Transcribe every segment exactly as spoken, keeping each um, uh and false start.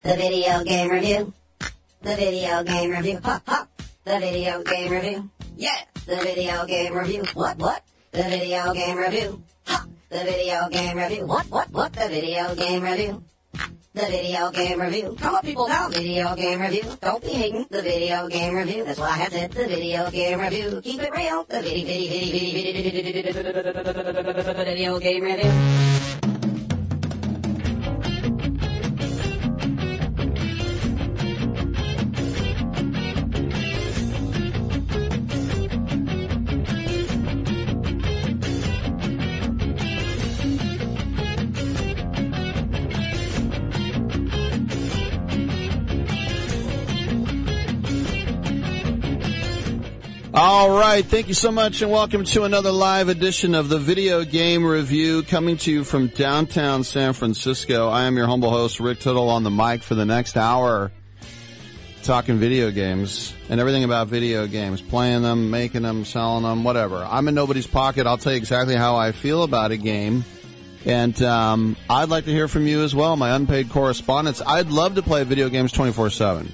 The video game review. The video game review. Hop, hop. The video game review. Yeah. The video game review. What, what? The video game review. Ha. The video game review. What, what, what? The video game review. The video game review. Come on, people, now. Video game review. Don't be hating. The video game review. That's what I had said. The video game review. Keep it real. The video, video, video, video, video game review. All right, thank you so much, and welcome to another live edition of the Video Game Review, coming to you from downtown San Francisco. I am your humble host, Rick Tittle, on the mic for the next hour, talking video games and everything about video games, playing them, making them, selling them, whatever. I'm in nobody's pocket. I'll tell you exactly how I feel about a game, and um, I'd like to hear from you as well, my unpaid correspondence. I'd love to play video games twenty-four seven.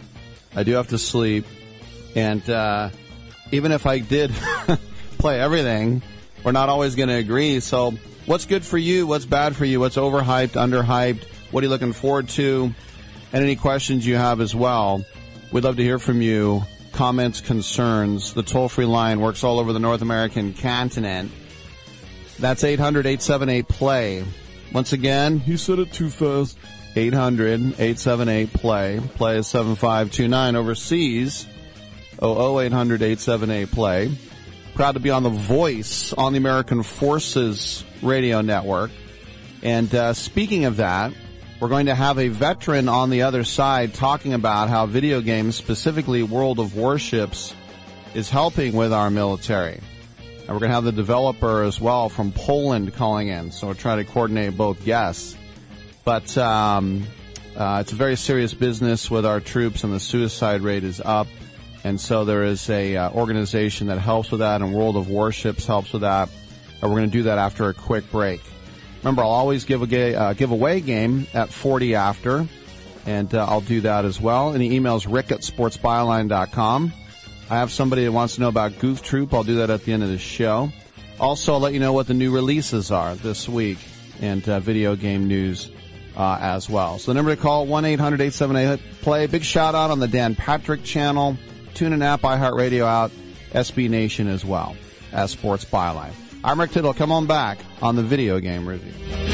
I do have to sleep, and uh even if I did play everything, we're not always going to agree. So what's good for you? What's bad for you? What's overhyped, underhyped? What are you looking forward to? And any questions you have as well. We'd love to hear from you. Comments, concerns. The toll-free line works all over the North American continent. That's eight hundred, eight seven eight, play. Once again, he said it too fast. eight hundred, eight seven eight, play. Play is seven five two nine. Overseas, oh oh eight hundred, eight seven eight, play. Proud to be on The Voice on the American Forces Radio Network. And uh, speaking of that, we're going to have a veteran on the other side talking about how video games, specifically World of Warships, is helping with our military. And we're going to have the developer as well from Poland calling in, so we'll try to coordinate both guests. But um, uh, it's a very serious business with our troops, and the suicide rate is up. And so there is a uh, organization that helps with that, and World of Warships helps with that. And we're going to do that after a quick break. Remember, I'll always give a ga- uh, giveaway game at forty after, and uh, I'll do that as well. Any emails, rick at sports byline dot com. I have somebody that wants to know about Goof Troop. I'll do that at the end of the show. Also, I'll let you know what the new releases are this week, and uh, video game news uh, as well. So the number to call, one eight hundred, eight seven eight, play. Big shout out on the Dan Patrick channel. TuneIn app, iHeartRadio out, S B Nation as well as Sports Byline. I'm Rick Tittle. Come on back on the Video Game Review.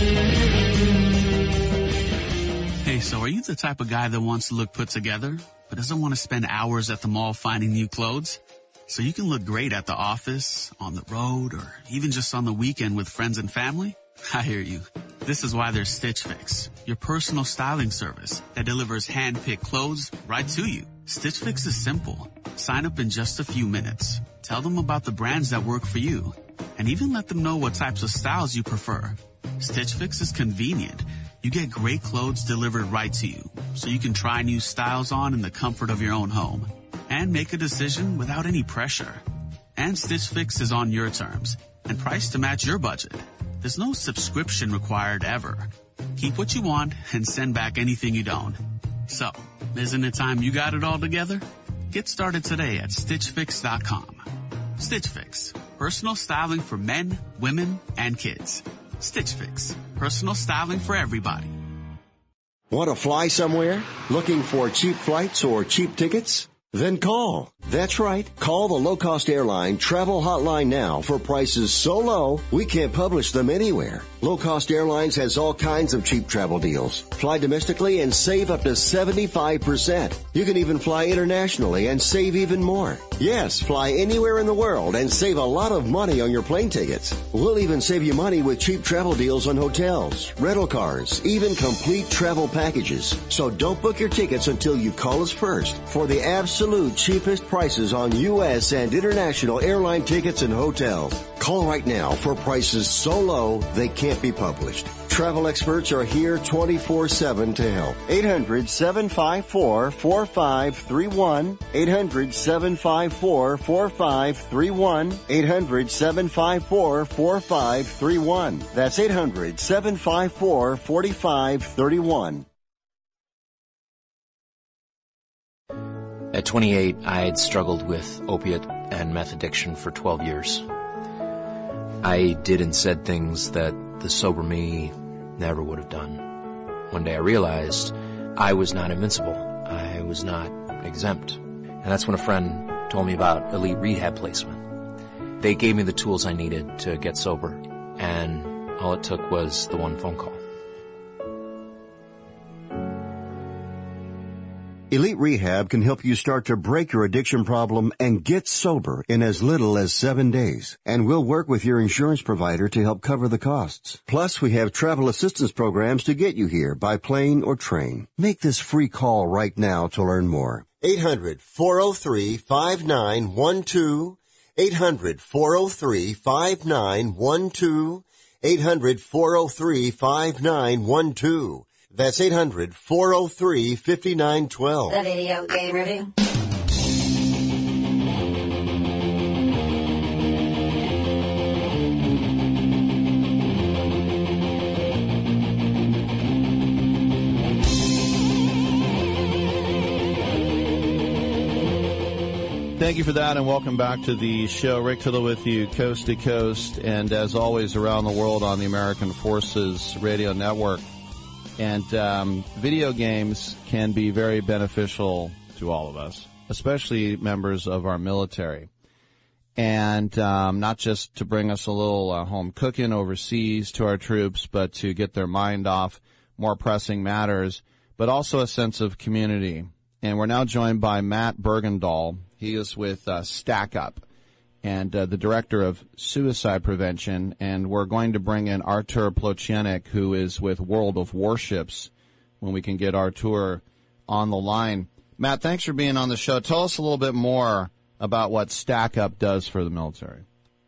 Hey, so are you the type of guy that wants to look put together, but doesn't want to spend hours at the mall finding new clothes? So you can look great at the office, on the road, or even just on the weekend with friends and family? I hear you. This is why there's Stitch Fix, your personal styling service that delivers hand-picked clothes right to you. Stitch Fix is simple. Sign up in just a few minutes. Tell them about the brands that work for you, and even let them know what types of styles you prefer. Stitch Fix is convenient. You get great clothes delivered right to you, so you can try new styles on in the comfort of your own home and make a decision without any pressure. And Stitch Fix is on your terms and priced to match your budget. There's no subscription required ever. Keep what you want and send back anything you don't. So, isn't it time you got it all together? Get started today at stitch fix dot com. Stitch Fix, personal styling for men, women, and kids. Stitch Fix, personal styling for everybody. Want to fly somewhere? Looking for cheap flights or cheap tickets? Then call. That's right. Call the low-cost airline travel hotline now for prices so low we can't publish them anywhere. Low-cost airlines has all kinds of cheap travel deals. Fly domestically and save up to seventy-five percent. You can even fly internationally and save even more. Yes, fly anywhere in the world and save a lot of money on your plane tickets. We'll even save you money with cheap travel deals on hotels, rental cars, even complete travel packages. So don't book your tickets until you call us first for the absolute cheapest prices on U S and international airline tickets and hotels. Call right now for prices so low they can't be published. Travel experts are here twenty-four seven to help. eight hundred, seven five four, four five three one. eight hundred, seven five four, four five three one. eight hundred, seven five four, four five three one. That's eight hundred, seven five four, four five three one. At twenty-eight, I had struggled with opiate and meth addiction for twelve years. I did and said things that the sober me never would have done. One day I realized I was not invincible. I was not exempt. And that's when a friend told me about Elite Rehab Placement. They gave me the tools I needed to get sober, and all it took was the one phone call. Elite Rehab can help you start to break your addiction problem and get sober in as little as seven days. And we'll work with your insurance provider to help cover the costs. Plus, we have travel assistance programs to get you here by plane or train. Make this free call right now to learn more. eight hundred, four oh three, five nine one two. eight hundred, four oh three, five nine one two. eight hundred, four oh three, five nine one two. That's eight hundred, four oh three, five nine one two. The Video Game Review. Thank you for that, and welcome back to the show. Rick Tittle with you, coast to coast, and as always, around the world on the American Forces Radio Network. And um, video games can be very beneficial to all of us, especially members of our military. And um, not just to bring us a little uh, home cooking overseas to our troops, but to get their mind off more pressing matters, but also a sense of community. And we're now joined by Matt Bergendahl. He is with uh, Stack Up and uh, the director of suicide prevention, and we're going to bring in Artur Plotchenik, who is with World of Warships, when we can get Artur on the line. Matt, thanks for being on the show. Tell us a little bit more about what Stack Up does for the military.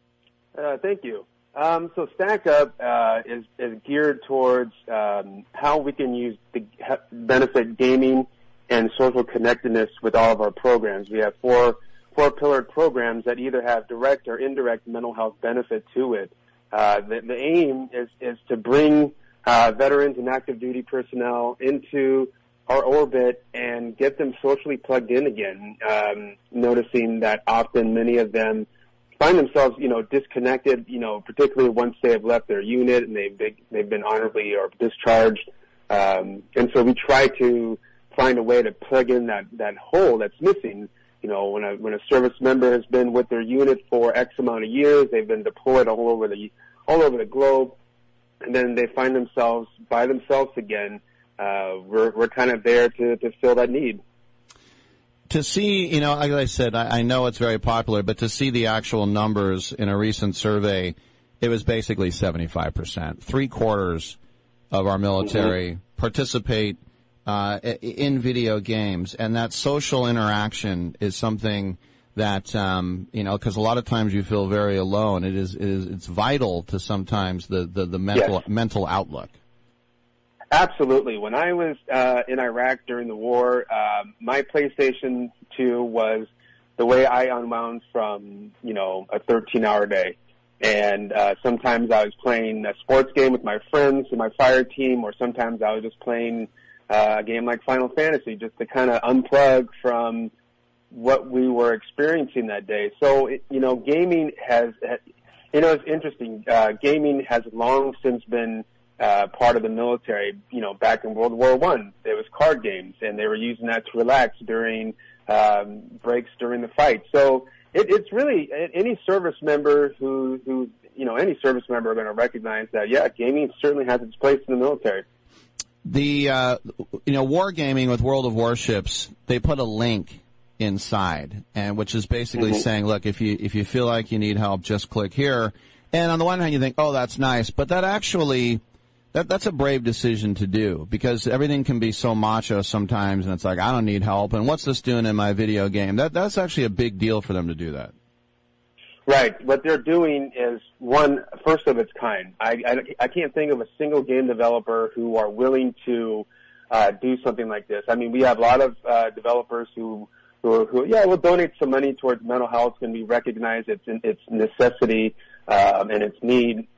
Uh, thank you. Um, so Stack Up uh, is, is geared towards um, how we can use the benefit gaming and social connectedness with all of our programs. We have four four-pillared programs that either have direct or indirect mental health benefit to it. Uh, the, the aim is, is to bring uh, veterans and active duty personnel into our orbit and get them socially plugged in again, um, noticing that often many of them find themselves, you know, disconnected, you know, particularly once they have left their unit and they've been, they've been honorably or discharged. Um, and so we try to find a way to plug in that, that hole that's missing. You know, when a, when a service member has been with their unit for X amount of years, they've been deployed all over the, all over the globe, and then they find themselves by themselves again. Uh, we're, we're kind of there to, to fill that need. To see, you know, like I said, I, I know it's very popular, but to see the actual numbers in a recent survey, it was basically seventy-five percent. Three quarters of our military mm-hmm. participate Uh, in video games, and that social interaction is something that, um, you know, because a lot of times you feel very alone. It is, it is it's vital to sometimes the, the, the mental, yes. mental outlook. Absolutely. When I was, uh, in Iraq during the war, um, my PlayStation two was the way I unwound from, you know, a thirteen hour day. And, uh, sometimes I was playing a sports game with my friends and my fire team, or sometimes I was just playing Uh, a game like Final Fantasy, just to kind of unplug from what we were experiencing that day. So, it, you know, gaming has, you know, it's interesting. Uh, gaming has long since been uh, part of the military. You know, back in World War One, there was card games, and they were using that to relax during um, breaks during the fight. So, it, it's really any service member who, who, you know, any service member are going to recognize that. Yeah, gaming certainly has its place in the military. The, uh, you know, Wargaming with World of Warships, they put a link inside, and which is basically mm-hmm. saying, look, if you, if you feel like you need help, just click here. And on the one hand, you think, oh, that's nice, but that actually, that, that's a brave decision to do, because everything can be so macho sometimes, and it's like, I don't need help, and what's this doing in my video game? That, that's actually a big deal for them to do that. Right. What they're doing is one, first of its kind. I, I, I can't think of a single game developer who are willing to uh, do something like this. I mean, we have a lot of uh, developers who, who, who, yeah, will donate some money towards mental health, and we recognize its its necessity um, and its need.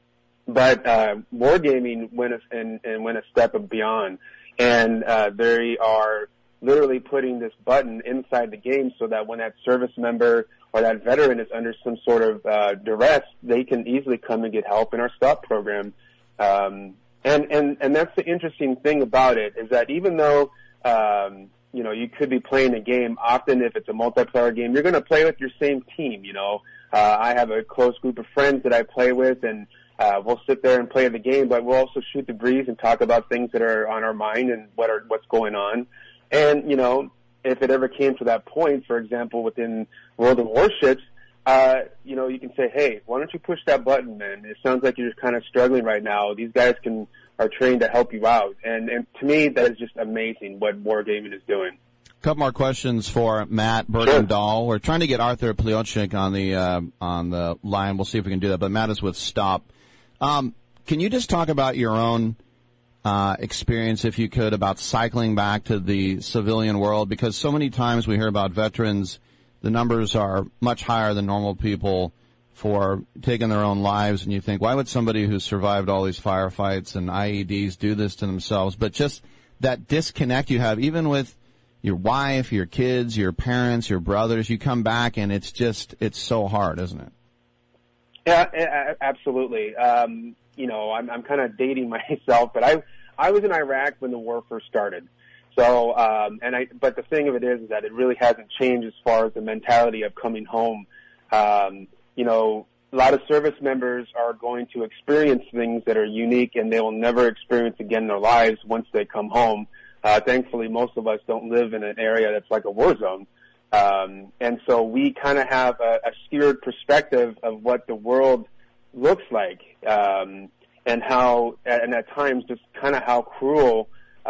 But uh, Wargaming went a, and, and went a step beyond, and uh, they are literally putting this button inside the game so that when that service member or that veteran is under some sort of uh, duress, they can easily come and get help in our STOP program. Um, and, and, and that's the interesting thing about it, is that even though, um, you know, you could be playing a game, often if it's a multiplayer game, you're going to play with your same team, you know. Uh, I have a close group of friends that I play with, and uh, we'll sit there and play the game, but we'll also shoot the breeze and talk about things that are on our mind and what are what's going on. And, you know, if it ever came to that point, for example, within World of Warships, uh, you know, you can say, hey, why don't you push that button, man? It sounds like you're just kind of struggling right now. These guys can are trained to help you out. And, and to me, that is just amazing what Wargaming is doing. A couple more questions for Matt Bergendahl. Sure. We're trying to get Arthur Pliotchik on the uh, on the line. We'll see if we can do that. But Matt is with STOP. Um, can you just talk about your own uh, experience, if you could, about cycling back to the civilian world? Because so many times we hear about veterans, the numbers are much higher than normal people for taking their own lives, and you think, why would somebody who survived all these firefights and I E Ds do this to themselves? But just that disconnect you have, even with your wife, your kids, your parents, your brothers, you come back and it's just, it's so hard, isn't it? Yeah, absolutely. Um, you know, I'm, I'm kind of dating myself, but I, I was in Iraq when the war first started. So, um, and I, but the thing of it is, is that it really hasn't changed as far as the mentality of coming home. Um, you know, a lot of service members are going to experience things that are unique and they will never experience again in their lives once they come home. Uh, thankfully, most of us don't live in an area that's like a war zone. Um, and so we kind of have a, a skewed perspective of what the world looks like, um, and how, and at times just kind of how cruel,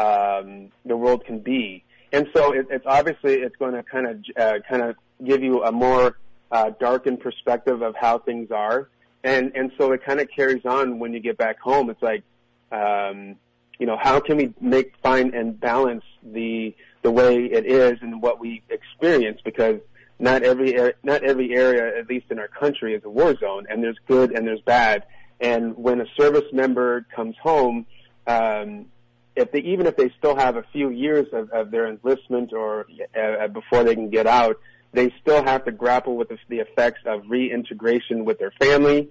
um, the world can be. And so it, it's obviously, it's going to kind of, uh, kind of give you a more, uh, darkened perspective of how things are. And, and so it kind of carries on when you get back home. It's like, um, you know, how can we make, find and balance the, the way it is and what we experience, because not every, not every area, at least in our country, is a war zone, and there's good and there's bad. And when a service member comes home, um, if they, even if they still have a few years of, of their enlistment or uh, before they can get out, they still have to grapple with the, the effects of reintegration with their family,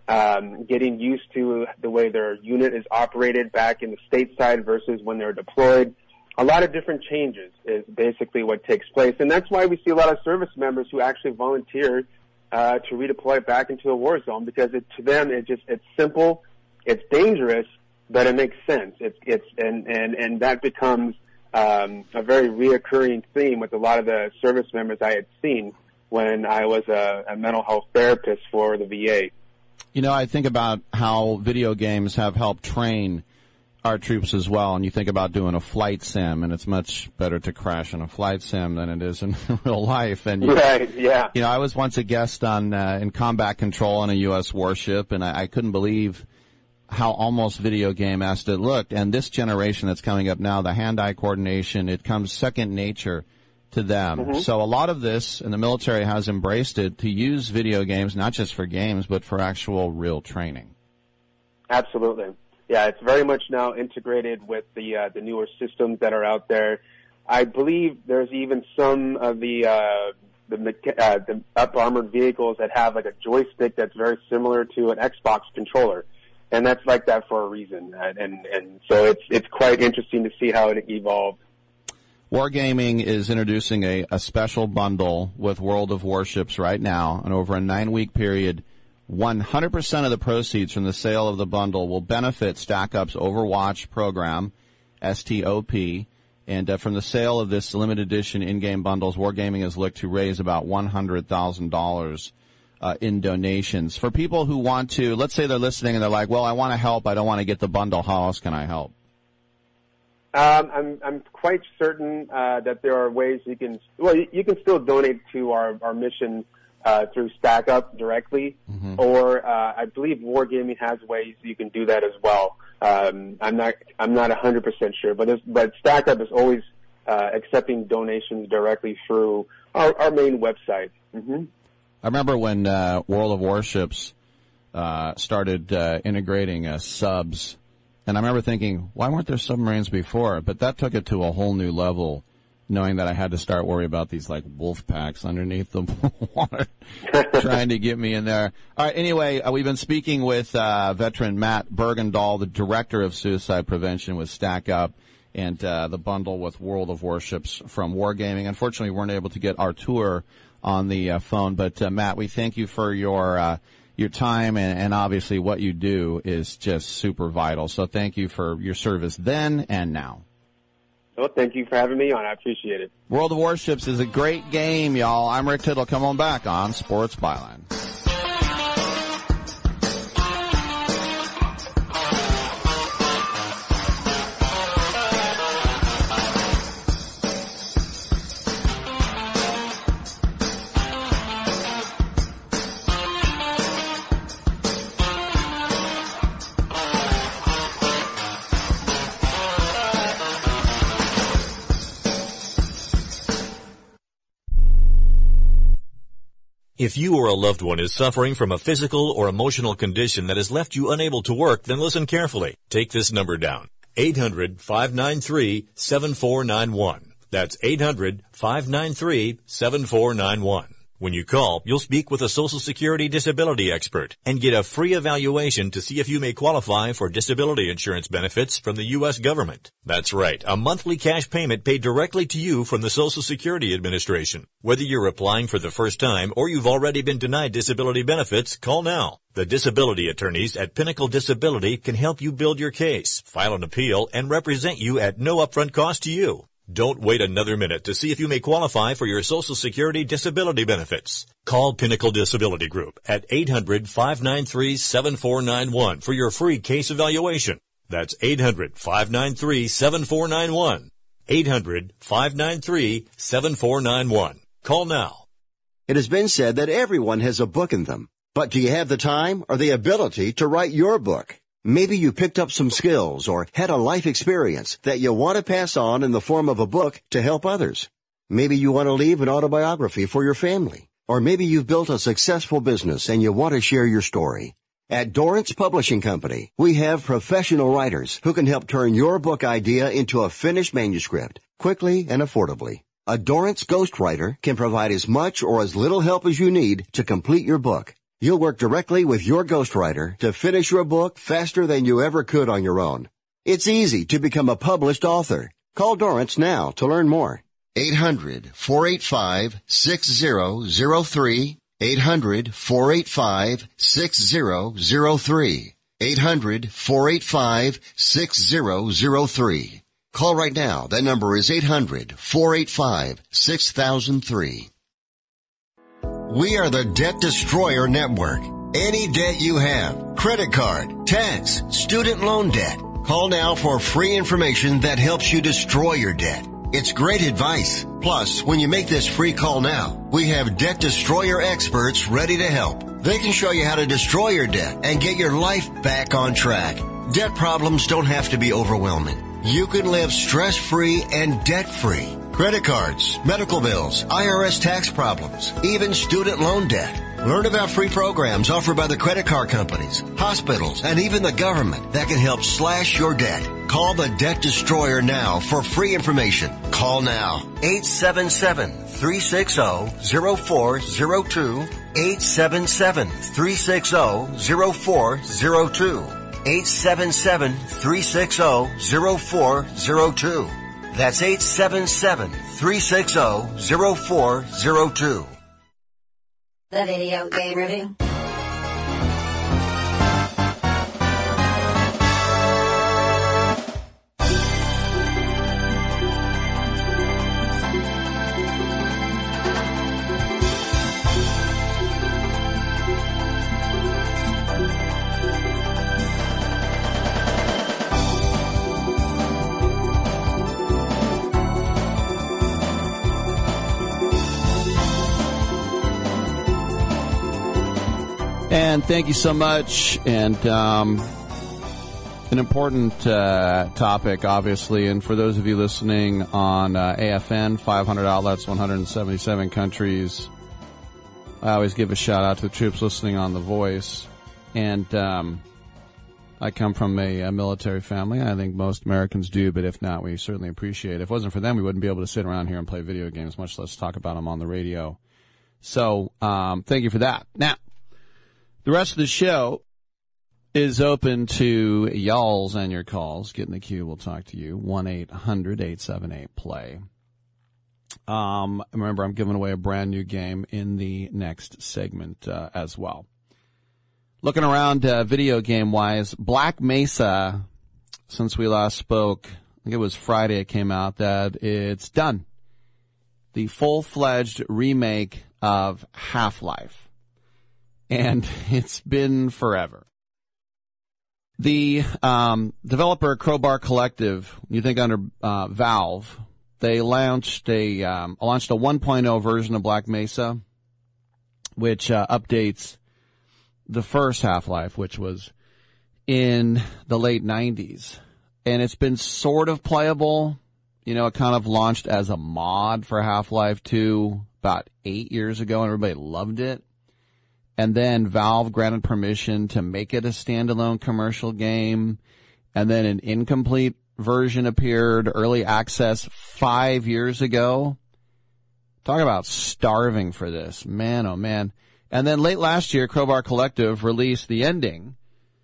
um, getting used to the way their unit is operated back in the stateside versus when they're deployed. A lot of different changes is basically what takes place, and that's why we see a lot of service members who actually volunteer uh, to redeploy back into a war zone, because it, to them it just it's simple, it's dangerous, but it makes sense. It's it's and and and that becomes um, a very reoccurring theme with a lot of the service members I had seen when I was a, a mental health therapist for the V A. You know, I think about how video games have helped train our troops as well, and you think about doing a flight sim, and it's much better to crash in a flight sim than it is in real life. And you, right, yeah. You know, I was once a guest on uh, in combat control on a U S warship, and I, I couldn't believe how almost video game-esque it looked. And this generation that's coming up now, the hand-eye coordination, it comes second nature to them. Mm-hmm. So a lot of this, and the military has embraced it, to use video games not just for games, but for actual real training. Absolutely. Yeah, it's very much now integrated with the uh, the newer systems that are out there. I believe there's even some of the uh, the, uh, the up armored vehicles that have like a joystick that's very similar to an Xbox controller, and that's like that for a reason. And and so it's it's quite interesting to see how it evolved. Wargaming is introducing a, a special bundle with World of Warships right now, and over a nine-week period, one hundred percent of the proceeds from the sale of the bundle will benefit StackUp's Overwatch program, S T O P, and uh, from the sale of this limited edition in-game bundles, Wargaming has looked to raise about one hundred thousand dollars uh, in donations. For people who want to, let's say they're listening and they're like, well, I want to help, I don't want to get the bundle, how else can I help? Um, I'm, I'm quite certain uh, that there are ways you can, well, you, you can still donate to our, our mission Uh, through StackUp directly, mm-hmm. or uh, I believe Wargaming has ways you can do that as well. Um, I'm not I'm not one hundred percent sure, but but StackUp is always uh, accepting donations directly through our, our main website. Mm-hmm. I remember when uh, World of Warships uh, started uh, integrating uh, subs, and I remember thinking, why weren't there submarines before? But that took it to a whole new level knowing that I had to start worrying about these like wolf packs underneath the water trying to get me in there. All right. Anyway, uh, we've been speaking with uh, veteran Matt Bergendahl, the director of suicide prevention with Stack Up, and uh, the bundle with World of Warships from Wargaming. Unfortunately, we weren't able to get Artur on the uh, phone, but uh, Matt, we thank you for your uh, your time, and, and obviously what you do is just super vital. So thank you for your service then and now. Well, thank you for having me on. I appreciate it. World of Warships is a great game, y'all. I'm Rick Tittle. Come on back on Sports Byline. If you or a loved one is suffering from a physical or emotional condition that has left you unable to work, then listen carefully. Take this number down. eight hundred, five nine three, seven four nine one. That's eight hundred, five nine three, seven four nine one. When you call, you'll speak with a Social Security disability expert and get a free evaluation to see if you may qualify for disability insurance benefits from the U S government. That's right, a monthly cash payment paid directly to you from the Social Security Administration. Whether you're applying for the first time or you've already been denied disability benefits, call now. The disability attorneys at Pinnacle Disability can help you build your case, file an appeal, and represent you at no upfront cost to you. Don't wait another minute to see if you may qualify for your Social Security disability benefits. Call Pinnacle Disability Group at eight hundred, five nine three, seven four nine one for your free case evaluation. That's eight hundred, five nine three, seven four nine one. eight hundred, five nine three, seven four nine one. Call now. It has been said that everyone has a book in them. But do you have the time or the ability to write your book? Maybe you picked up some skills or had a life experience that you want to pass on in the form of a book to help others. Maybe you want to leave an autobiography for your family. Or maybe you've built a successful business and you want to share your story. At Dorrance Publishing Company, we have professional writers who can help turn your book idea into a finished manuscript quickly and affordably. A Dorrance ghostwriter can provide as much or as little help as you need to complete your book. You'll work directly with your ghostwriter to finish your book faster than you ever could on your own. It's easy to become a published author. Call Dorrance now to learn more. eight hundred, four eight five, six zero zero three. eight hundred, four eight five, six zero zero three. eight hundred, four eight five, six zero zero three. Call right now. That number is eight hundred, four eight five, six thousand three. We are the Debt Destroyer Network. Any debt you have, credit card, tax, student loan debt, call now for free information that helps you destroy your debt. It's great advice. Plus, when you make this free call now, we have Debt Destroyer experts ready to help. They can show you how to destroy your debt and get your life back on track. Debt problems don't have to be overwhelming. You can live stress-free and debt-free. Credit cards, medical bills, I R S tax problems, even student loan debt. Learn about free programs offered by the credit card companies, hospitals, and even the government that can help slash your debt. Call the Debt Destroyer now for free information. Call now. eight seven seven, three six zero, zero four zero two. eight seven seven, three six zero, zero four zero two. eight seven seven, three six zero, zero four zero two. That's eight seven seven, three six zero, zero four zero two. The Video Game Review. And thank you so much. And um, an important uh, topic, obviously. And for those of you listening on uh, A F N, five hundred outlets, one hundred seventy-seven countries, I always give a shout out to the troops listening on The Voice. And um, I come from a, a military family. I think most Americans do, but if not, we certainly appreciate it. If it wasn't for them, we wouldn't be able to sit around here and play video games, much less talk about them on the radio. So, um, thank you for that. Now, the rest of the show is open to y'alls and your calls. Get in the queue. We'll talk to you. one eight hundred eight seven eight play. Um, remember, I'm giving away a brand new game in the next segment uh, as well. Looking around uh, video game-wise, Black Mesa, since we last spoke, I think it was Friday it came out, that it's done. The full-fledged remake of Half-Life. And it's been forever. The um, developer Crowbar Collective, you think under uh, Valve, they launched a um, launched a one point oh version of Black Mesa, which uh, updates the first Half-Life, which was in the late nineties. And it's been sort of playable. You know, it kind of launched as a mod for Half-Life two about eight years ago, and everybody loved it. And then Valve granted permission to make it a standalone commercial game. And then an incomplete version appeared, early access, five years ago. Talk about starving for this. Man, oh man. And then late last year, Crowbar Collective released the ending,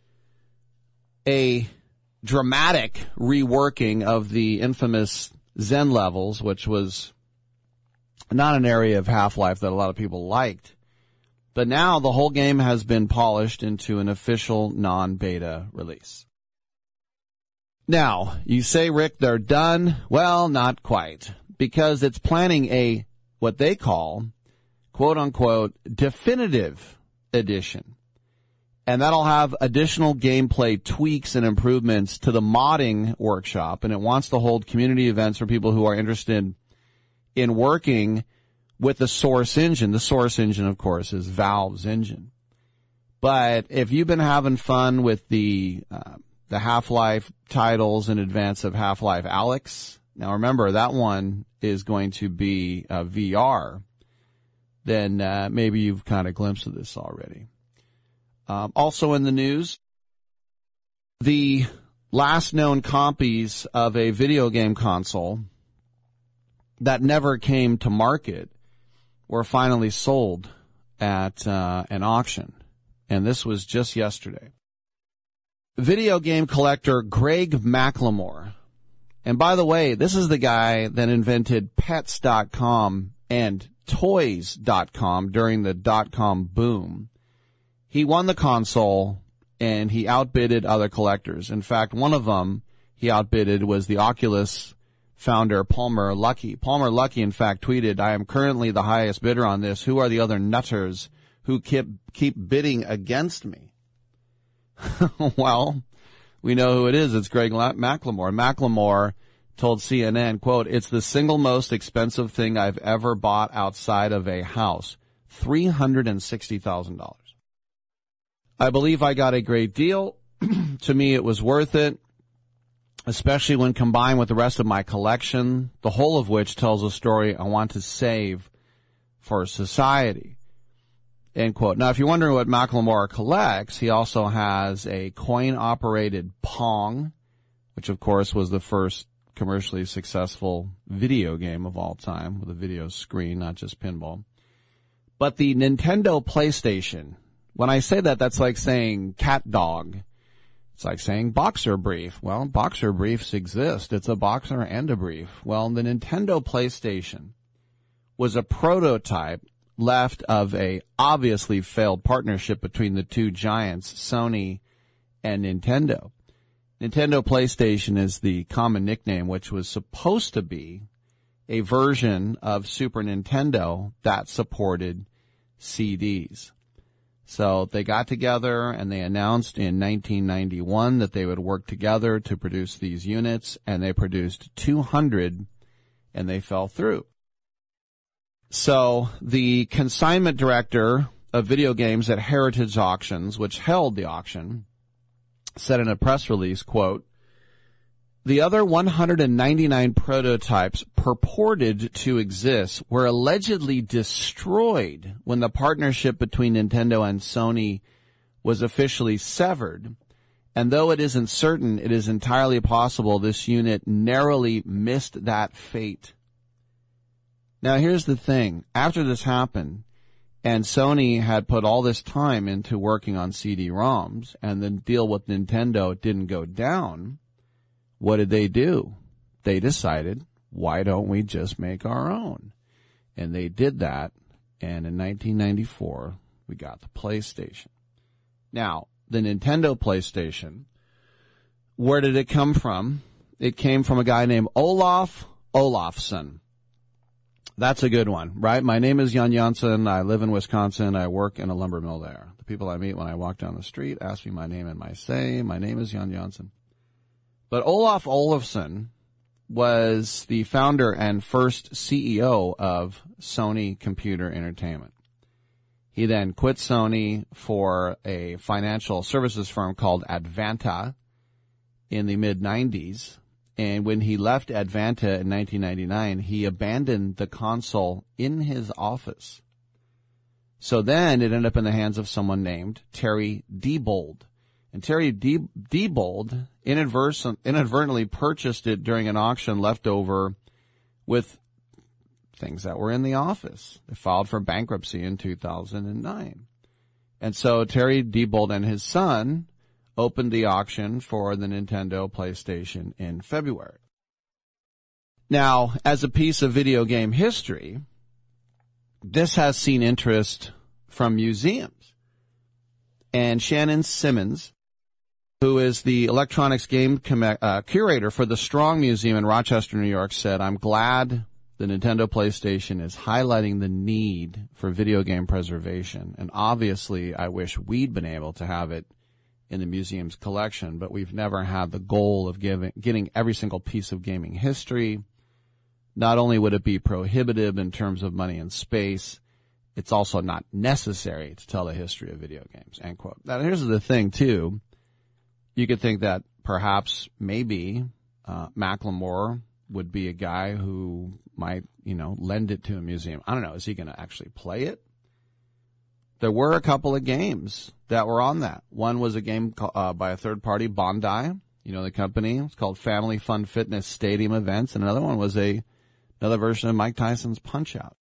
a dramatic reworking of the infamous Zen levels, which was not an area of Half-Life that a lot of people liked. But now the whole game has been polished into an official non-beta release. Now, you say, Rick, they're done. Well, not quite, because it's planning a, what they call, quote-unquote, definitive edition. And that'll have additional gameplay tweaks and improvements to the modding workshop, and it wants to hold community events for people who are interested in working with the Source engine. The Source engine, of course, is Valve's engine. But if you've been having fun with the uh, the Half-Life titles in advance of Half-Life Alyx, now remember, that one is going to be uh, V R, then uh, maybe you've kind of glimpsed of this already. Um, also in the news, the last known copies of a video game console that never came to market were finally sold at uh, an auction. And this was just yesterday. Video game collector Greg McLemore. And by the way, this is the guy that invented pets dot com and toys dot com during the dot-com boom. He won the console, and he outbidded other collectors. In fact, one of them he outbidded was the Oculus founder, Palmer Luckey. Palmer Luckey, in fact, tweeted, "I am currently the highest bidder on this. Who are the other nutters who keep, keep bidding against me?" Well, we know who it is. It's Greg McLemore. McLemore told C N N, quote, "It's the single most expensive thing I've ever bought outside of a house. three hundred sixty thousand dollars. I believe I got a great deal. To me, it was worth it, especially when combined with the rest of my collection, the whole of which tells a story I want to save for society." End quote. Now, if you're wondering what McLemore collects, he also has a coin-operated Pong, which, of course, was the first commercially successful video game of all time with a video screen, not just pinball. But the Nintendo PlayStation, when I say that, that's like saying cat dog. It's like saying boxer brief. Well, boxer briefs exist. It's a boxer and a brief. Well, the Nintendo PlayStation was a prototype left of a obviously failed partnership between the two giants, Sony and Nintendo. Nintendo PlayStation is the common nickname, which was supposed to be a version of Super Nintendo that supported C Ds. So they got together and they announced in nineteen ninety-one that they would work together to produce these units, and they produced two hundred, and they fell through. So the consignment director of video games at Heritage Auctions, which held the auction, said in a press release, quote, "The other one hundred ninety-nine prototypes purported to exist were allegedly destroyed when the partnership between Nintendo and Sony was officially severed, And though it isn't certain, it is entirely possible this unit narrowly missed that fate. Now, here's the thing. After this happened, and Sony had put all this time into working on C D ROMs, and the deal with Nintendo didn't go down, what did they do? They decided, why don't we just make our own? And they did that, and in nineteen ninety-four, we got the PlayStation. Now, the Nintendo PlayStation, where did it come from? It came from a guy named Olaf Olafsson. That's a good one, right? My name is Jan Janssen. I live in Wisconsin. I work in a lumber mill there. The people I meet when I walk down the street ask me my name, and I say, my name is Jan Janssen. But Olaf Olafsson was the founder and first C E O of Sony Computer Entertainment. He then quit Sony for a financial services firm called Advanta in the mid nineties. And when he left Advanta in nineteen ninety-nine, he abandoned the console in his office. So then it ended up in the hands of someone named Terry Diebold. And Terry Diebold inadvertently purchased it during an auction left over with things that were in the office. They filed for bankruptcy in two thousand nine. And so Terry Diebold and his son opened the auction for the Nintendo PlayStation in February. Now, as a piece of video game history, this has seen interest from museums. And Shannon Simmons, who is the electronics game com- uh, curator for the Strong Museum in Rochester, New York, said, I'm glad the Nintendo PlayStation is highlighting the need for video game preservation. And obviously, I wish we'd been able to have it in the museum's collection, but we've never had the goal of giving, getting every single piece of gaming history. Not only would it be prohibitive in terms of money and space, it's also not necessary to tell the history of video games, end quote. Now, here's the thing, too. You could think that perhaps, maybe, uh, Macklemore would be a guy who might, you know, lend it to a museum. I don't know. Is he going to actually play it? There were a couple of games that were on that. One was a game uh, by a third party, Bondi, you know, the company. It's called Family Fun Fitness Stadium Events. And another one was a another version of Mike Tyson's Punch-Out.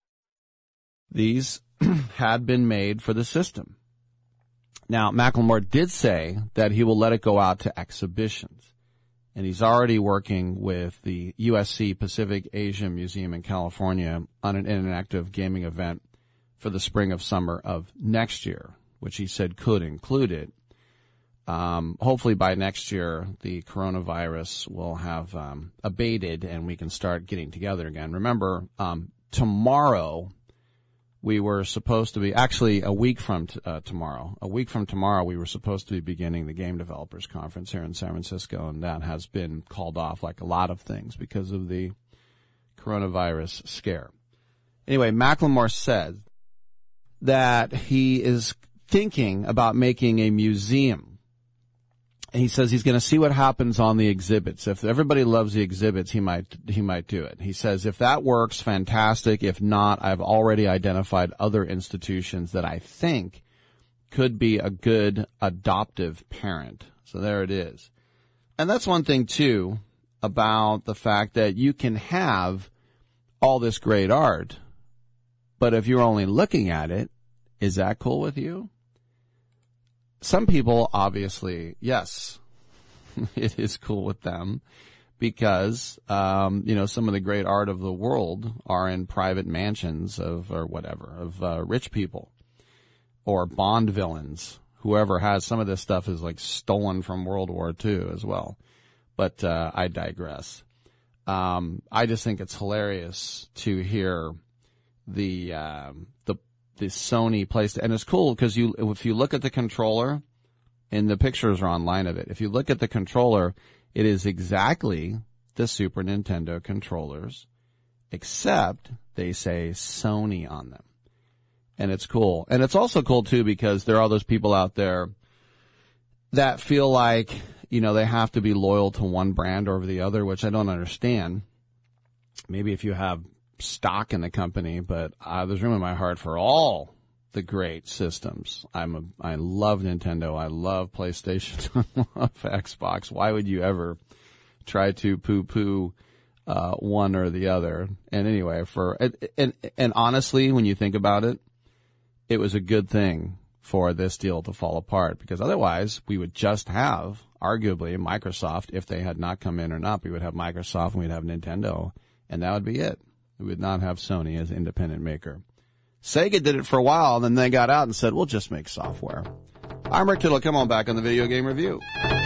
These had been made for the system. Now, Macklemore did say that he will let it go out to exhibitions. And he's already working with the U S C Pacific Asia Museum in California on an interactive gaming event for the spring of summer of next year, which he said could include it. Um, hopefully by next year, the coronavirus will have um, abated and we can start getting together again. Remember, um, tomorrow we were supposed to be, actually a week from t- uh, tomorrow, a week from tomorrow we were supposed to be beginning the Game Developers Conference here in San Francisco, and that has been called off like a lot of things because of the coronavirus scare. Anyway, Macklemore said that he is thinking about making a museum. He says he's going to see what happens on the exhibits. If everybody loves the exhibits, he might he might do it. He says if that works, fantastic. If not, I've already identified other institutions that I think could be a good adoptive parent. So there it is. And that's one thing, too, about the fact that you can have all this great art, but if you're only looking at it, is that cool with you? Some people, obviously, yes, it is cool with them because, um, you know, some of the great art of the world are in private mansions of, or whatever, of uh, rich people or Bond villains. Whoever has some of this stuff is like stolen from World War Two as well. But uh, I digress. Um, I just think it's hilarious to hear the um, the the Sony PlayStation, and it's cool because you if you look at the controller, and the pictures are online of it. If you look at the controller, it is exactly the Super Nintendo controllers, except they say Sony on them, and it's cool. And it's also cool too because there are those people out there that feel like you know they have to be loyal to one brand over the other, which I don't understand. Maybe if you have stock in the company, but uh, there's room in my heart for all the great systems. I'm a, I love Nintendo. I love PlayStation. I love Xbox. Why would you ever try to poo-poo uh, one or the other? And anyway, for and, and and honestly, when you think about it, it was a good thing for this deal to fall apart, because otherwise we would just have, arguably, Microsoft. If they had not come in or not, we would have Microsoft and we'd have Nintendo, and that would be it. We would not have Sony as independent maker. Sega did it for a while, then they got out and said, we'll just make software. I'm Rick Tittle. Come on back on the Video Game Review.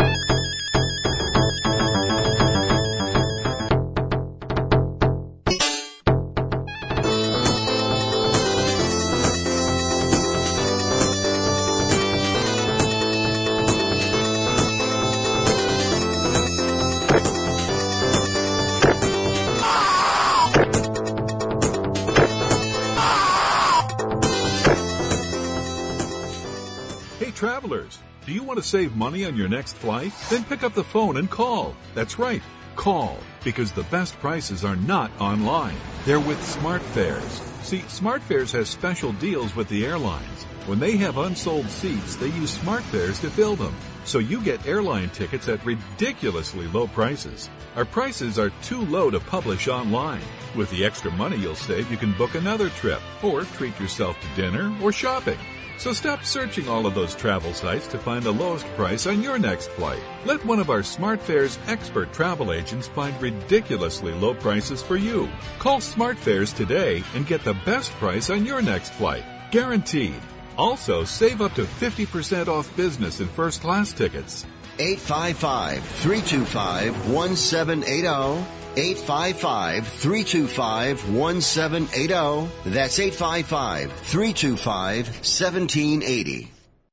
Travelers, do you want to save money on your next flight? Then pick up the phone and call. That's right, call, because the best prices are not online. They're with SmartFares. See, SmartFares has special deals with the airlines. When they have unsold seats, they use SmartFares to fill them. So you get airline tickets at ridiculously low prices. Our prices are too low to publish online. With the extra money you'll save, you can book another trip or treat yourself to dinner or shopping. So stop searching all of those travel sites to find the lowest price on your next flight. Let one of our SmartFares expert travel agents find ridiculously low prices for you. Call SmartFares today and get the best price on your next flight. Guaranteed. Also, save up to fifty percent off business and first class tickets. eight five five, three two five, one seven eight zero. eight five five, three two five, one seven eight zero. That's eight five five, three two five, one seven eight zero.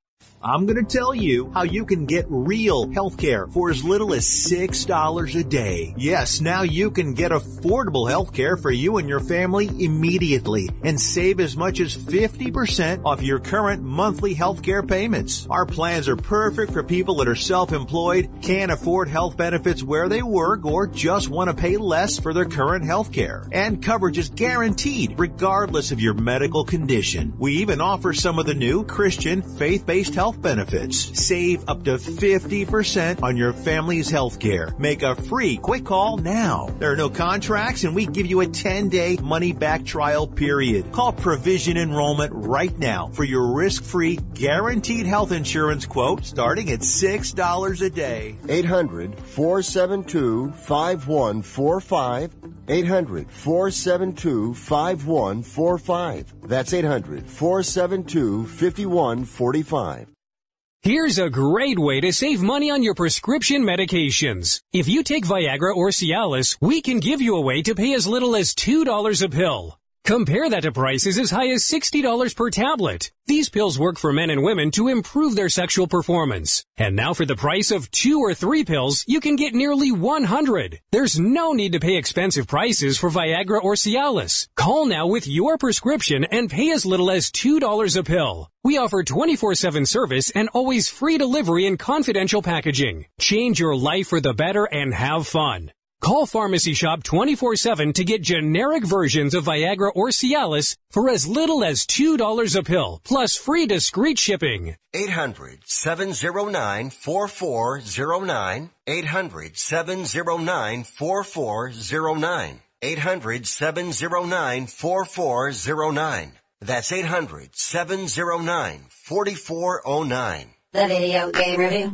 I'm going to tell you how you can get real health care for as little as six dollars a day. Yes, now you can get affordable health care for you and your family immediately and save as much as fifty percent off your current monthly health care payments. Our plans are perfect for people that are self-employed, can't afford health benefits where they work, or just want to pay less for their current health care. And coverage is guaranteed regardless of your medical condition. We even offer some of the new Christian faith-based health benefits. Save up to fifty percent on your family's health care. Make a free quick call now. There are no contracts, and we give you a ten-day money-back trial period. Call Provision Enrollment right now for your risk-free, guaranteed health insurance quote starting at six dollars a day. eight hundred, four seven two, five one four five. eight hundred, four seven two, five one four five. That's eight hundred, four seven two, five one four five. Here's a great way to save money on your prescription medications. If you take Viagra or Cialis, we can give you a way to pay as little as two dollars a pill. Compare that to prices as high as sixty dollars per tablet. These pills work for men and women to improve their sexual performance. And now for the price of two or three pills, you can get nearly one hundred. There's no need to pay expensive prices for Viagra or Cialis. Call now with your prescription and pay as little as two dollars a pill. We offer twenty-four seven service and always free delivery and confidential packaging. Change your life for the better and have fun. Call Pharmacy Shop twenty-four seven to get generic versions of Viagra or Cialis for as little as two dollars a pill, plus free discreet shipping. eight hundred, seven oh nine, four four oh nine. eight hundred, seven oh nine, four four oh nine. eight hundred, seven oh nine, four four oh nine. That's eight hundred, seven oh nine, four four oh nine. The Video Game Review.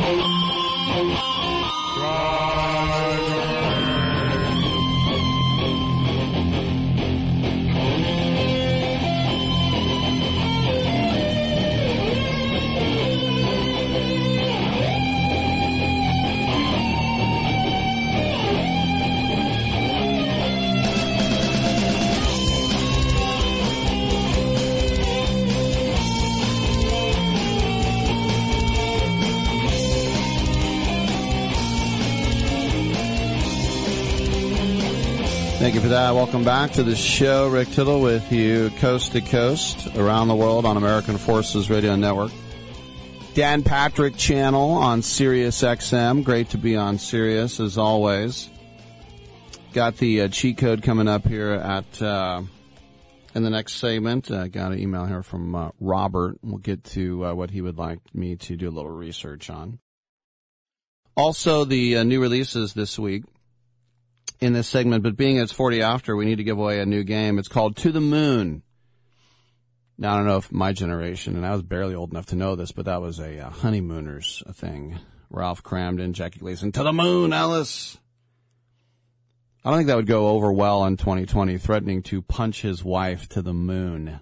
Thank you for that. Welcome back to the show. Rick Tittle with you coast to coast around the world on American Forces Radio Network. Dan Patrick channel on Sirius X M. Great to be on Sirius as always. Got the uh, cheat code coming up here at uh, In the next segment, I uh, got an email here from uh, Robert. We'll get to uh, what he would like me to do a little research on. Also, the uh, new releases this week in this segment, but being it's forty after, we need to give away a new game. It's called To the Moon. Now, I don't know if my generation, and I was barely old enough to know this, but that was a uh, honeymooners thing. Ralph Cramden, Jackie Gleason, to the moon, Alice! I don't think that would go over well in twenty twenty, threatening to punch his wife to the moon.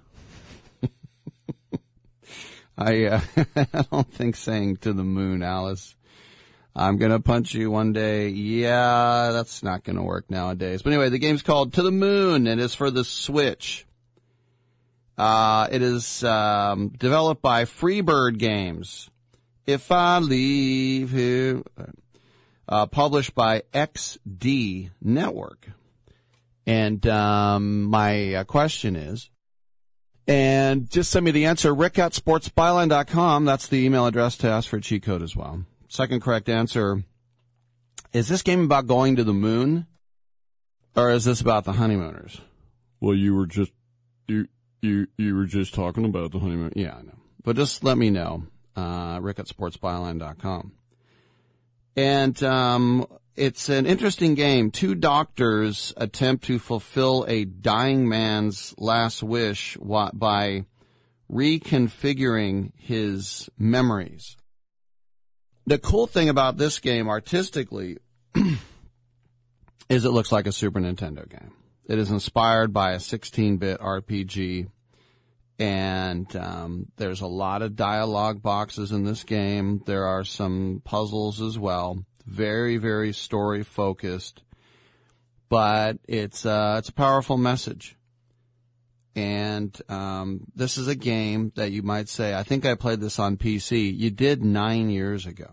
I, uh, I don't think saying to the moon, Alice, I'm going to punch you one day. Yeah, that's not going to work nowadays. But anyway, the game's called To the Moon, and it's for the Switch. Uh, it is um, developed by Freebird Games. If I leave here... Uh, published by X D Network. And um, my uh, question is, and just send me the answer, rick at sports byline dot com. That's the email address to ask for a cheat code as well. Second correct answer, is this game about going to the moon, or is this about the honeymooners? Well, you were just, you you you were just talking about the honeymoon. Yeah, I know. But just let me know, uh, rick at sports byline dot com. And um, it's an interesting game. Two doctors attempt to fulfill a dying man's last wish by reconfiguring his memories. The cool thing about this game artistically is it looks like a Super Nintendo game. It is inspired by a sixteen-bit R P G, and um, there's a lot of dialogue boxes in this game. There are some puzzles as well. Very, very story-focused, but it's uh, it's a powerful message. And um, this is a game that you might say, I think I played this on P C. You did nine years ago.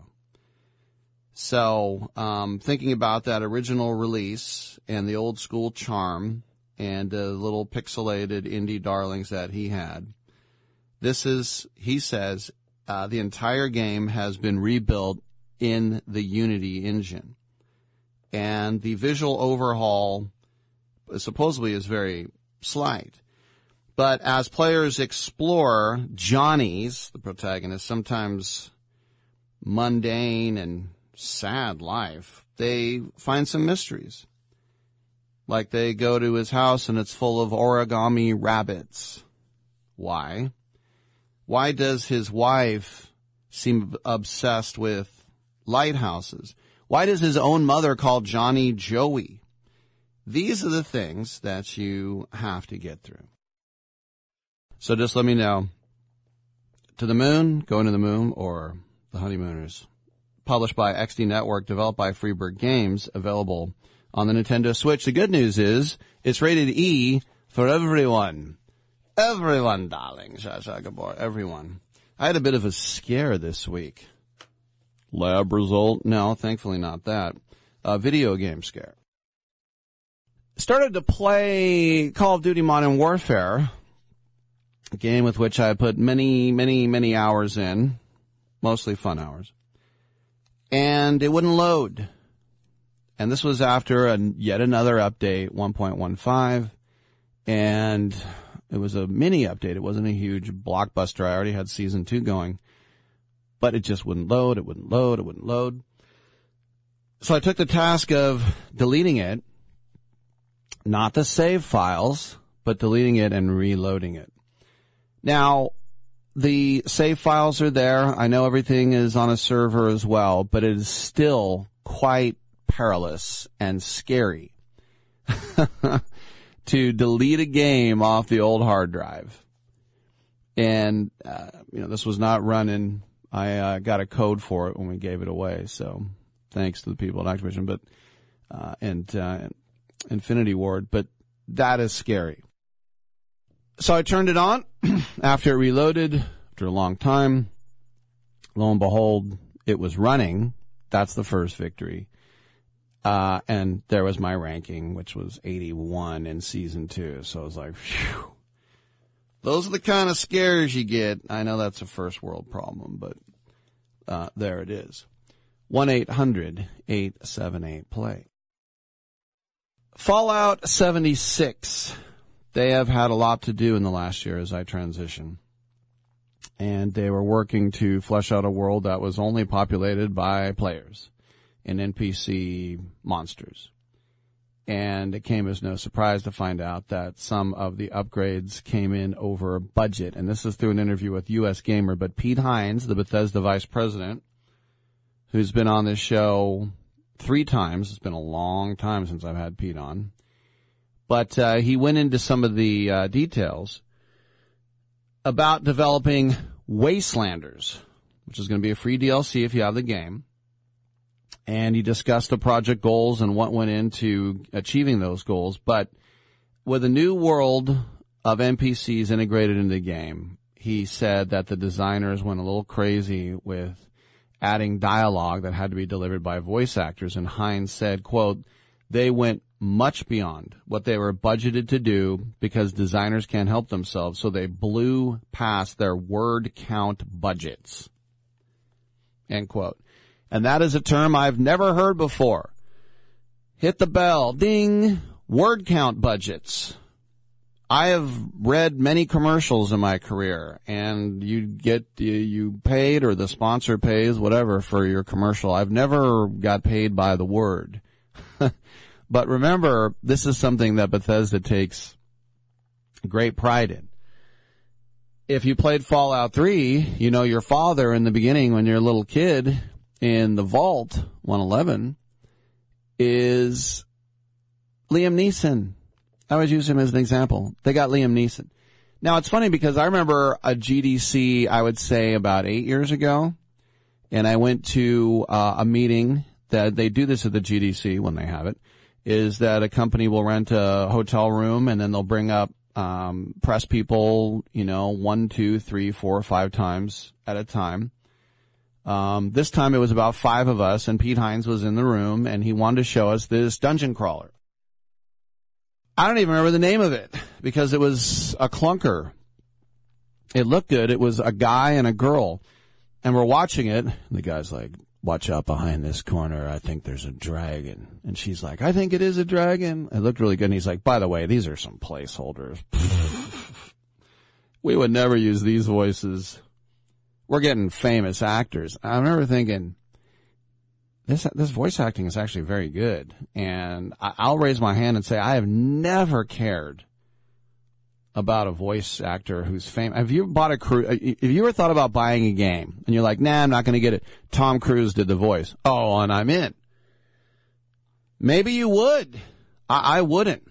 So um, thinking about that original release and the old school charm and the little pixelated indie darlings that he had, this is, he says, uh, the entire game has been rebuilt in the Unity engine. And the visual overhaul supposedly is very slight. But as players explore Johnny's, the protagonist, sometimes mundane and sad life, they find some mysteries. Like they go to his house and it's full of origami rabbits. Why? Why does his wife seem obsessed with lighthouses? Why does his own mother call Johnny Joey? These are the things that you have to get through. So just let me know. To the moon, going to the moon, or the honeymooners. Published by X D Network, developed by Freebird Games, available on the Nintendo Switch. The good news is it's rated E for everyone. Everyone, darling. Zsa Zsa Gabor. Everyone. I had a bit of a scare this week. Lab result? No, thankfully not that. A video game scare. Started to play Call of Duty Modern Warfare, a game with which I put many, many, many hours in, mostly fun hours, and it wouldn't load. And this was after a, yet another update, one point one five, and it was a mini update. It wasn't a huge blockbuster. I already had season two going, but it just wouldn't load. It wouldn't load. It wouldn't load. So I took the task of deleting it, not the save files, but deleting it and reloading it. Now, the save files are there. I know everything is on a server as well, but it is still quite perilous and scary to delete a game off the old hard drive. And, uh, you know, this was not running. I uh, got a code for it when we gave it away, so thanks to the people at Activision, but, uh, and, uh, Infinity Ward, but that is scary. So I turned it on after it reloaded, after a long time. Lo and behold, it was running. That's the first victory. Uh, and there was my ranking, which was eighty-one in season two. So I was like, phew. Those are the kind of scares you get. I know that's a first world problem, but, uh, there it is. one eight hundred eight seven eight play. Fallout seventy-six. they have had a lot to do in the last year as I transition. And they were working to flesh out a world that was only populated by players and N P C monsters. And it came as no surprise to find out that some of the upgrades came in over budget. And this is through an interview with U S Gamer. But Pete Hines, the Bethesda vice president, who's been on this show three times. It's been a long time since I've had Pete on. But uh, he went into some of the uh, details about developing Wastelanders, which is going to be a free D L C if you have the game. And he discussed the project goals and what went into achieving those goals. But with a new world of N P Cs integrated into the game, he said that the designers went a little crazy with adding dialogue that had to be delivered by voice actors. And Hines said, quote, they went much beyond what they were budgeted to do because designers can't help themselves, so they blew past their word count budgets. End quote. And that is a term I've never heard before. Hit the bell. Ding. Word count budgets. I have read many commercials in my career, and you get, you, you paid or the sponsor pays, whatever, for your commercial. I've never got paid by the word. But remember, this is something that Bethesda takes great pride in. If you played Fallout three, you know your father in the beginning when you're a little kid in the Vault one eleven is Liam Neeson. I always use him as an example. They got Liam Neeson. Now, it's funny because I remember a G D C, I would say, about eight years ago, and I went to uh, a meeting that they do this at the G D C when they have it, is that a company will rent a hotel room and then they'll bring up um press people, you know, one, two, three, four, five times at a time. Um this time it was about five of us, and Pete Hines was in the room, and he wanted to show us this dungeon crawler. I don't even remember the name of it because it was a clunker. It looked good. It was a guy and a girl, and we're watching it, and the guy's like, watch out behind this corner. I think there's a dragon. And she's like, I think it is a dragon. It looked really good. And he's like, by the way, these are some placeholders. We would never use these voices. We're getting famous actors. I remember thinking, this, this voice acting is actually very good. And I, I'll raise my hand and say, I have never cared about a voice actor who's famous. Have you bought a cruise? Have you ever thought about buying a game and you're like, nah, I'm not going to get it. Tom Cruise did the voice. Oh, and I'm in. Maybe you would. I, I wouldn't.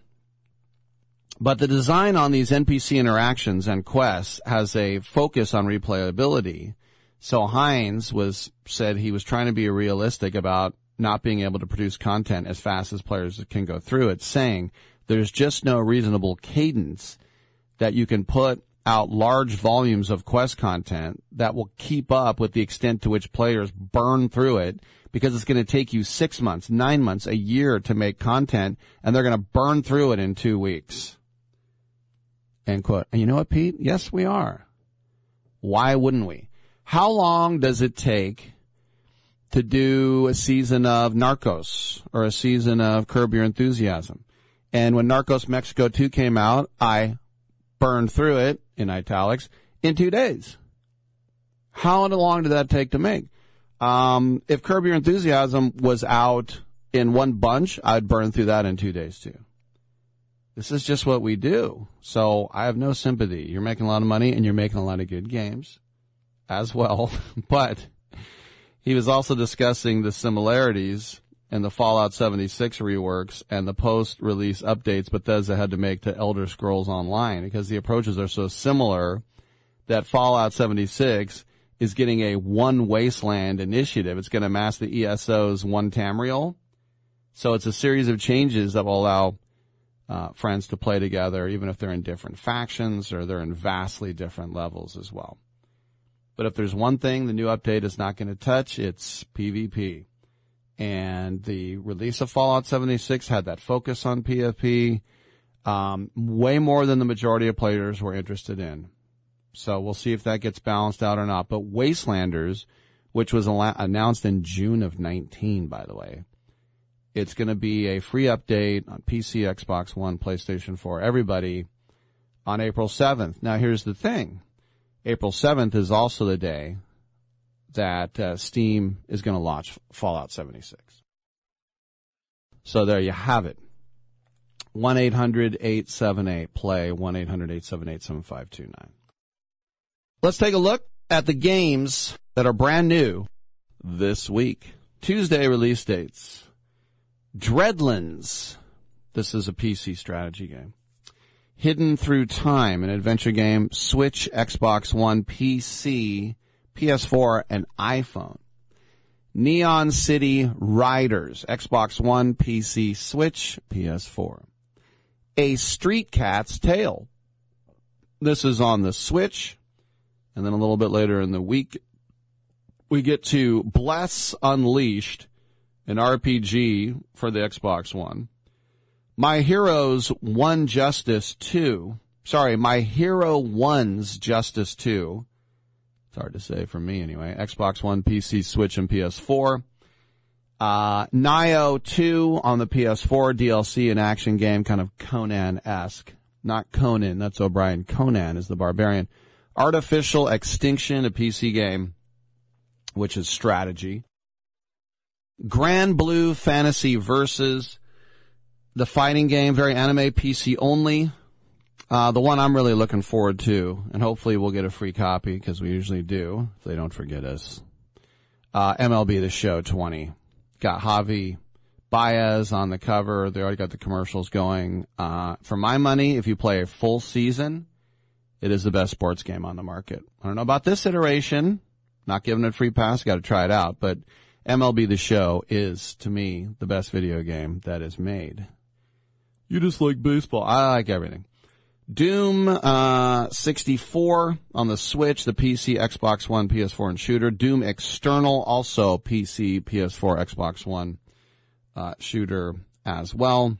But the design on these N P C interactions and quests has a focus on replayability. So Hines was said he was trying to be realistic about not being able to produce content as fast as players can go through it, saying there's just no reasonable cadence that you can put out large volumes of quest content that will keep up with the extent to which players burn through it, because it's going to take you six months, nine months, a year to make content, and they're going to burn through it in two weeks. End quote. And you know what, Pete? Yes, we are. Why wouldn't we? How long does it take to do a season of Narcos or a season of Curb Your Enthusiasm? And when Narcos Mexico two came out, I burned through it, in italics, in two days. How long did that take to make? Um, if Curb Your Enthusiasm was out in one bunch, I'd burn through that in two days too. This is just what we do. So I have no sympathy. You're making a lot of money and you're making a lot of good games as well. But he was also discussing the similarities in the Fallout seventy-six reworks and the post-release updates Bethesda had to make to Elder Scrolls Online, because the approaches are so similar that Fallout seventy-six is getting a one wasteland initiative. It's going to mask the E S O's one Tamriel. So it's a series of changes that will allow uh, friends to play together, even if they're in different factions or they're in vastly different levels as well. But if there's one thing the new update is not going to touch, it's PvP. And the release of Fallout seventy-six had that focus on PvP, um, way more than the majority of players were interested in. So we'll see if that gets balanced out or not. But Wastelanders, which was al- announced in June of nineteen, by the way, it's going to be a free update on P C, Xbox One, PlayStation four, everybody. on April seventh. Now, here's the thing. April seventh is also the day that uh, Steam is going to launch Fallout seventy-six. So there you have it. one eight hundred eight seven eight play, one eight hundred eight seven eight seven five two nine. Let's take a look at the games that are brand new this week. Tuesday release dates. Dreadlands. This is a P C strategy game. Hidden Through Time, an adventure game. Switch, Xbox One, P C, P S four, and iPhone. Neon City Riders, Xbox One, P C, Switch, P S four. A Street Cat's Tale. This is on the Switch. And then a little bit later in the week, we get to Bless Unleashed, an R P G for the Xbox One. My Heroes One Justice two. Sorry, My Hero One's Justice two. It's hard to say for me anyway. Xbox One, P C, Switch, and P S four. Uh, Nioh two on the P S four, D L C, an action game, kind of Conan-esque. Not Conan, that's O'Brien. Conan is the barbarian. Artificial Extinction, a P C game, which is strategy. Grand Blue Fantasy Versus, the fighting game, very anime, P C only. Uh, the one I'm really looking forward to, and hopefully we'll get a free copy, because we usually do, if they don't forget us. Uh, M L B The Show twenty. Got Javi Baez on the cover. They already got the commercials going. Uh, for my money, if you play a full season, it is the best sports game on the market. I don't know about this iteration. Not giving it a free pass. Got to try it out. But M L B The Show is, to me, the best video game that is made. You just like baseball. I like everything. Doom uh sixty-four on the Switch, the P C, Xbox One, P S four, and shooter. Doom External, also P C, P S four, Xbox One uh shooter as well.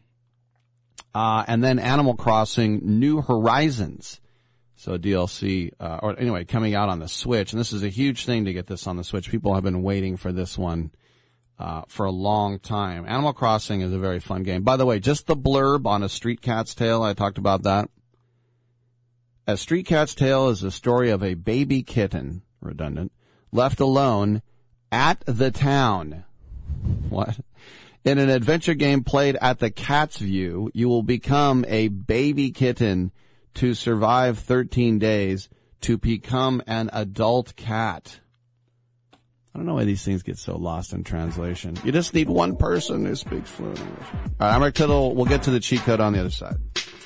Uh and then Animal Crossing New Horizons. So D L C, uh, or anyway, coming out on the Switch. And this is a huge thing to get this on the Switch. People have been waiting for this one uh for a long time. Animal Crossing is a very fun game. By the way, just the blurb on A Street Cat's Tale, I talked about that. A Street Cat's Tale is the story of a baby kitten, redundant, left alone at the town. What? In an adventure game played at the cat's view, you will become a baby kitten to survive thirteen days to become an adult cat. I don't know why these things get so lost in translation. You just need one person who speaks fluent English. All right, I'm Rick Tittle. We'll get to the cheat code on the other side.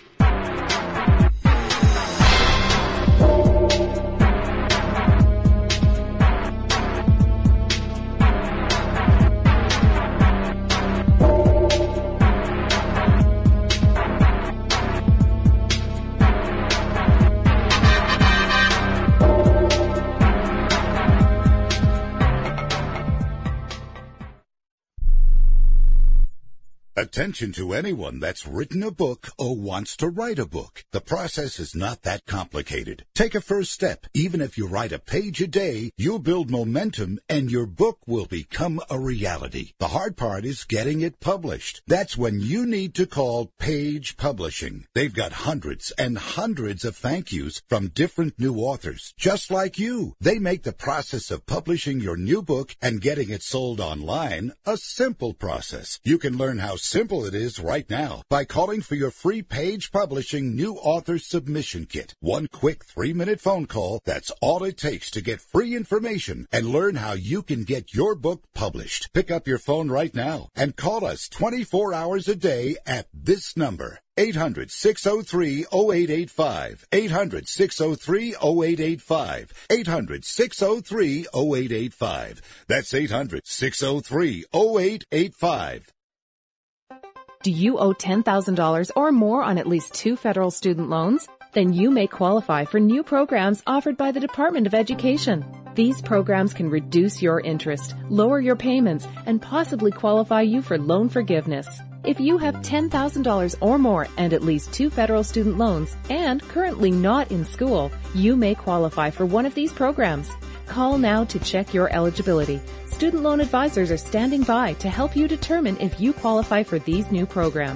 Attention to anyone that's written a book or wants to write a book. The process is not that complicated. Take a first step. Even if you write a page a day, you'll build momentum and your book will become a reality. The hard part is getting it published. That's when you need to call Page Publishing. They've got hundreds and hundreds of thank yous from different new authors, just like you. They make the process of publishing your new book and getting it sold online a simple process. You can learn how simple it is right now by calling for your free Page Publishing New Author Submission Kit. One quick three-minute phone call, that's all it takes to get free information and learn how you can get your book published. Pick up your phone right now and call us twenty-four hours a day at this number. eight hundred, six oh three, oh eight eight five. eight hundred, six oh three, oh eight eight five. eight hundred, six oh three, oh eight eight five. That's eight hundred, six oh three, oh eight eight five. Do you owe ten thousand dollars or more on at least two federal student loans? Then you may qualify for new programs offered by the Department of Education. These programs can reduce your interest, lower your payments, and possibly qualify you for loan forgiveness. If you have ten thousand dollars or more and at least two federal student loans and currently not in school, you may qualify for one of these programs. Call now to check your eligibility. Student loan advisors are standing by to help you determine if you qualify for these new programs.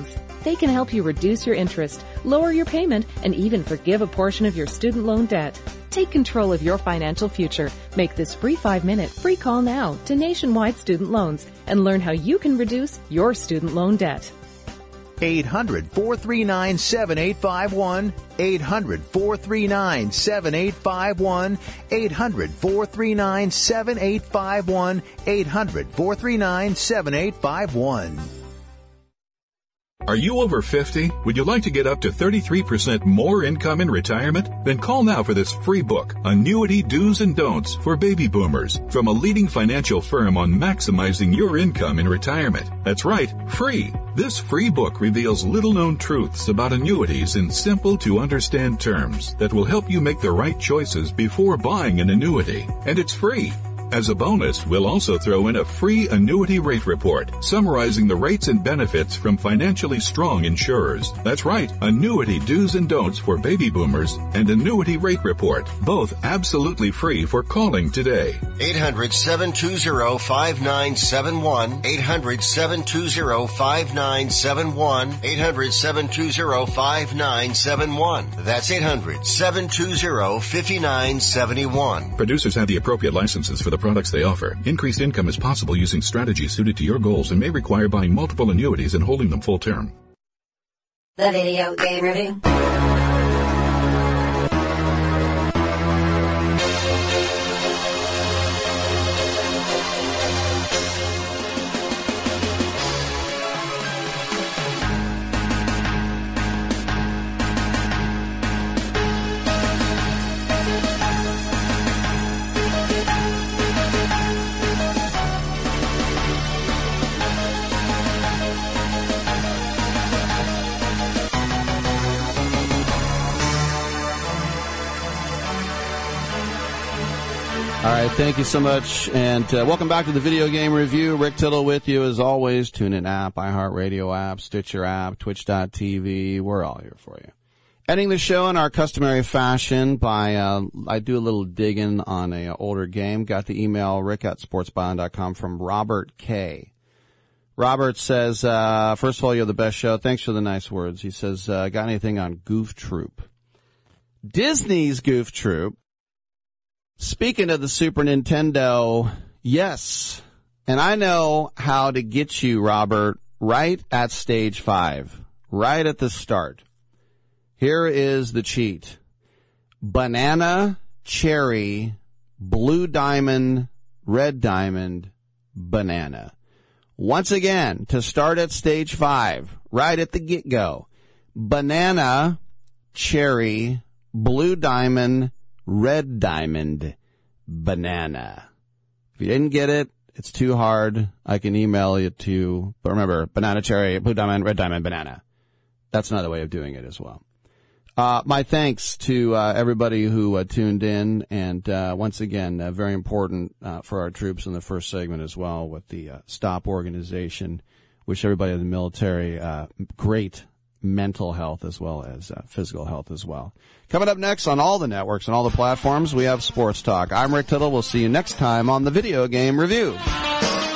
They can help you reduce your interest, lower your payment, and even forgive a portion of your student loan debt. Take control of your financial future. Make this free five-minute free call now to Nationwide Student Loans and learn how you can reduce your student loan debt. eight hundred, four three nine, seven eight five one. eight hundred, four three nine, seven eight five one. eight hundred, four three nine, seven eight five one. eight hundred, four three nine, seven eight five one. Are you over fifty? Would you like to get up to thirty-three percent more income in retirement? Then call now for this free book, Annuity Do's and Don'ts for Baby Boomers, from a leading financial firm on maximizing your income in retirement. That's right, free. This free book reveals little-known truths about annuities in simple-to-understand terms that will help you make the right choices before buying an annuity. And it's free. As a bonus, we'll also throw in a free annuity rate report summarizing the rates and benefits from financially strong insurers. That's right, Annuity Do's and Don'ts for Baby Boomers and Annuity Rate Report, both absolutely free for calling today. eight hundred, seven two zero, five nine seven one. eight hundred, seven two zero, five nine seven one. eight hundred, seven two zero, five nine seven one. That's eight hundred, seven two zero, five nine seven one. Producers have the appropriate licenses for the products they offer. Increased income is possible using strategies suited to your goals and may require buying multiple annuities and holding them full term. The Video Game Review. All right, thank you so much, and uh, welcome back to the Video Game Review. Rick Tittle with you as always. TuneIn app, iHeartRadio app, Stitcher app, Twitch dot T V. We're all here for you. Ending the show in our customary fashion by, uh, I do a little digging on a older game. Got the email, rick at sportsbyline dot com from Robert K. Robert says, uh, first of all, you're the best show. Thanks for the nice words. He says, uh, got anything on Goof Troop? Disney's Goof Troop. Speaking of the Super Nintendo, yes. And I know how to get you, Robert, right at stage five, right at the start. Here is the cheat. Banana, cherry, blue diamond, red diamond, banana. Once again, to start at stage five, right at the get-go. Banana, cherry, blue diamond, red diamond, banana. If you didn't get it, it's too hard. I can email you to, but remember, banana, cherry, blue diamond, red diamond, banana. That's another way of doing it as well. Uh, my thanks to uh, everybody who uh, tuned in, and uh, once again, uh, very important uh, for our troops in the first segment as well with the uh, STOP organization. Wish everybody in the military uh, great mental health as well as uh, physical health as well. Coming up next on all the networks and all the platforms, we have Sports Talk. I'm Rick Tittle. We'll see you next time on the Video Game Review.